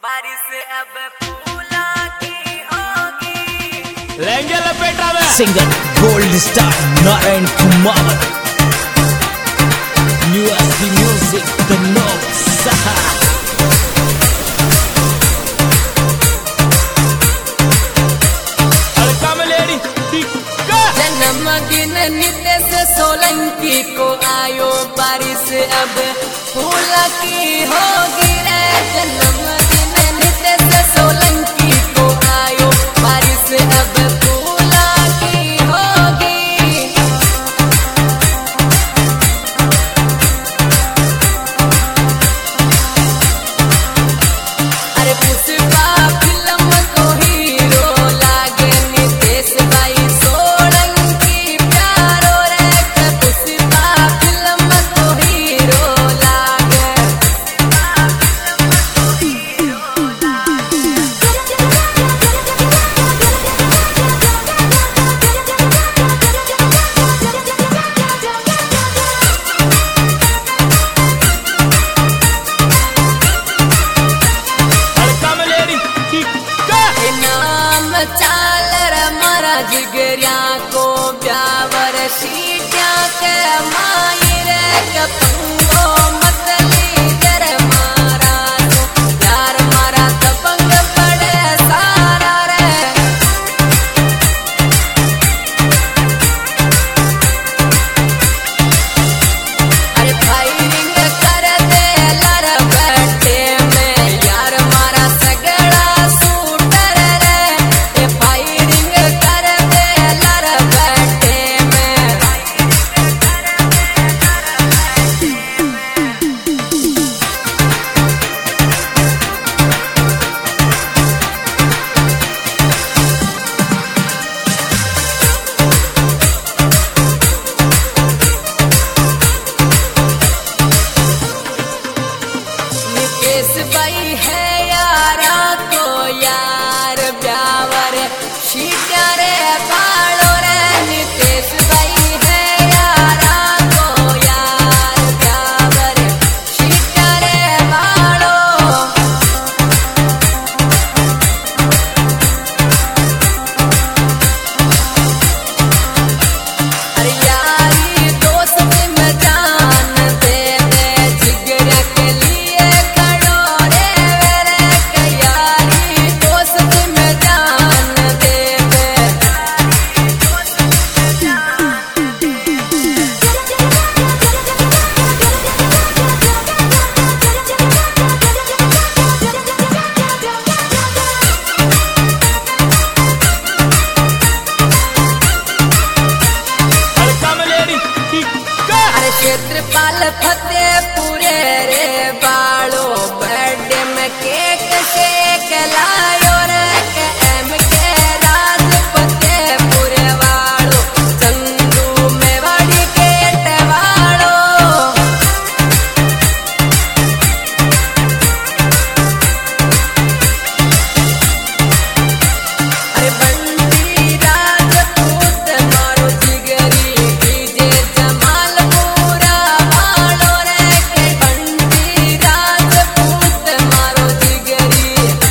बारिश अब फूला की होगी। लेंगे लपेटा में singer gold star Narayan Kumar न्यूएसडी म्यूजिक द नोव सहा जन्मदिन नित्य सोलंकी को आयो बारिश अब फूला की होगी रे। जन्मदिन नित्य सोलंकी को आयो बारिश अब फूला की होगी। अरे पुष्पा फिल्म को हीरो लागे नितेश भाई सोलंकी प्यारो रे। पुष्पा फिल्म को हीरो लागे। नाम चालर मारा जिगरिया को ब्यावर सीटिया के माई रे। कपंगो मतली जर मारा तो यार मारा तपंग पड़े सारा रे। अरे फायरिंग कर दे लर बैठे में यार मारा सगड़ा शूटर रे। ये फायरिंग कर दे लर बैठे में। नितेश भाई है यारा तो यार ब्यावर शीटा रे बालो रे। नितेश भाई है यारा तो यार ब्यावर शीटा रे बालो। अरे यारी दोस्त में जान दे दे जिगर के लिए खड़ो रे रे। के यारी दोस्त में जान दे दे। अरे क्षेत्रपाल फतेहपुरे रे बालो बर्थडे में केक शेक लायो रे। के एम के राज फतेहपुरे वालो चंदू में बड़ी केट वालो। अरे बंटी राजपूत मारो जिगरी डीजे जमाल पूरा वालो रे। के बंटी राजपूत मारो जिगरी।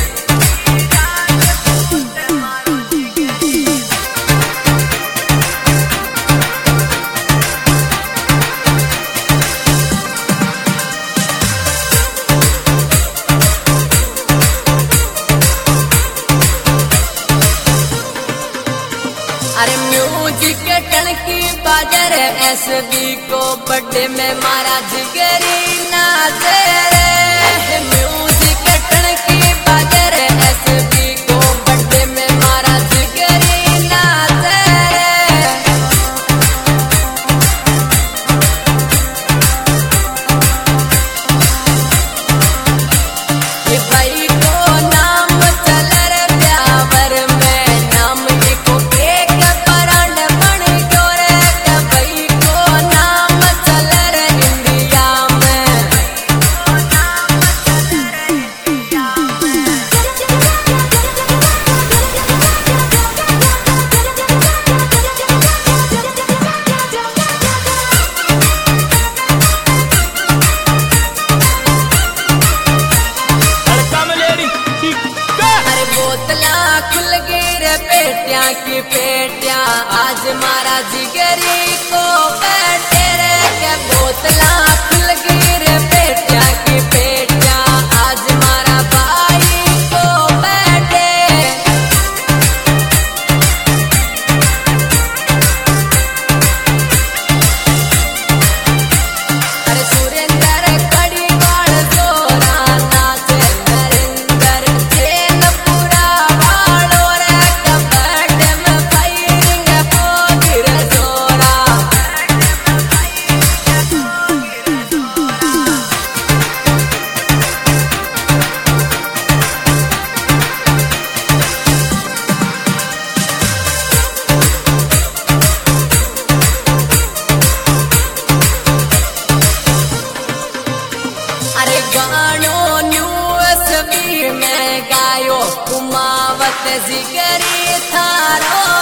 अरे म्यूजिक टणकी बाजर एसबी को बर्थडे में मारा जिगरी नाचे रे। म्यूजिक टणकी बाजर एसबी को बर्थडे में मारा जिगरी नाचे रे। ये भाई को नाम चलर ब्यावर में नाम को एक ब्रांड बन गयो रे। के भाई को नाम चलर इंडिया में। पेटिया की पेटिया आज मारा जिगरी को बैठे रे के बोतला खुल गई रे पेटिया की पेटिया आज मारा भाई को बैठे। अरे सुरेंद्र कड़ी बाल जोरा नाचे नरेंद्र खेल पूरा वालो रे कबड्डी में फायरिंग पोगिर जोरा। अरे गानो न्यूज़ भी में गायो कुमावत जिगरी थारो